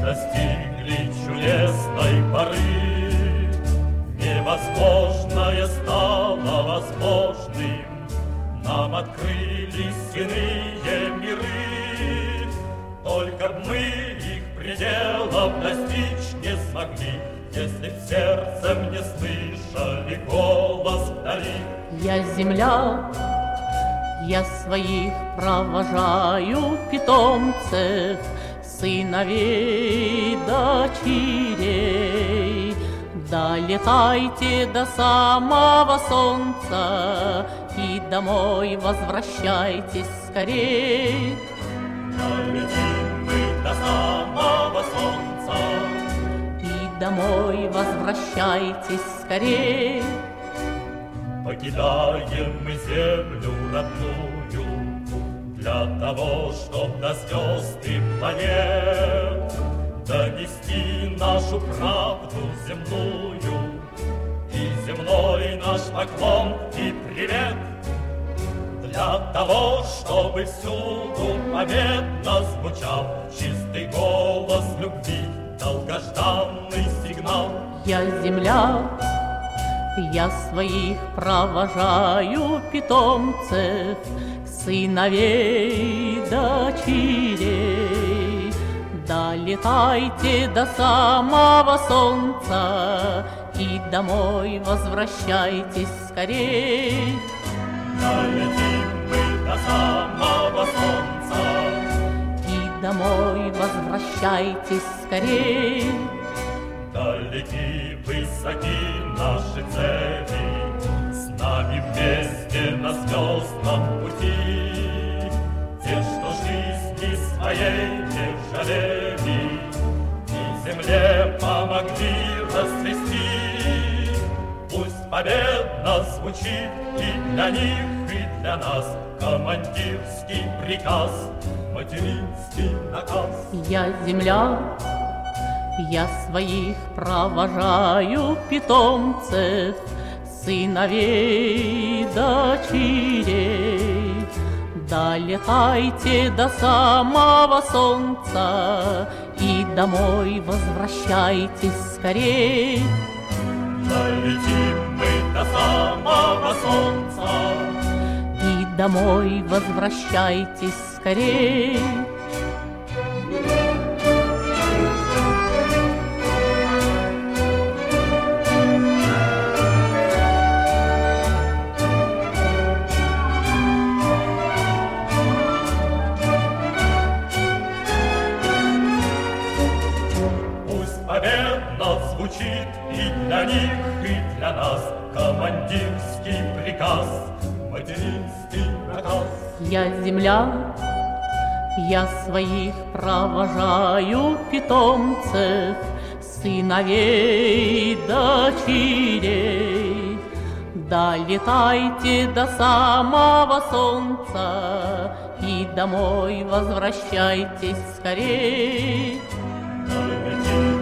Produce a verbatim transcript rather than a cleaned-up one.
достигли чудесной поры. Невозможное стало возможным, нам открылись иные миры. Только б мы их пределов достичь не смогли, если б сердцем не слышали голос вдали. Я земля, я своих провожаю питомцев, сыновей, дочерей. Долетайте до самого солнца и домой возвращайтесь скорей. Долетим мы до самого солнца и домой возвращайтесь скорей. Покидаем мы землю родную для того, чтоб до звезд и планет донести нашу правду земную и земной наш поклон и привет. Для того, чтобы всюду победно звучал чистый голос любви, долгожданный сигнал. Я земля, я своих провожаю питомцев, сыновей, дочерей. Долетайте до самого солнца и домой возвращайтесь скорей. Долетим мы до самого солнца и домой возвращайтесь скорей. Далеки, высоки наши цели, с нами вместе на звездном пути. Те, что жизни своей не жалели и земле помогли расцвести. Пусть победно звучит и для них, и для нас командирский приказ, материнский наказ. Я земля, я своих провожаю питомцев, сыновей, дочерей. Долетайте до самого солнца и домой возвращайтесь скорей. Долетим мы до самого солнца и домой возвращайтесь скорей. Победно звучит и для них, и для нас командирский приказ, материнский наказ. Я земля, я своих провожаю питомцев, сыновей, дочерей. Долетайте до самого солнца и домой возвращайтесь скорей. Долетим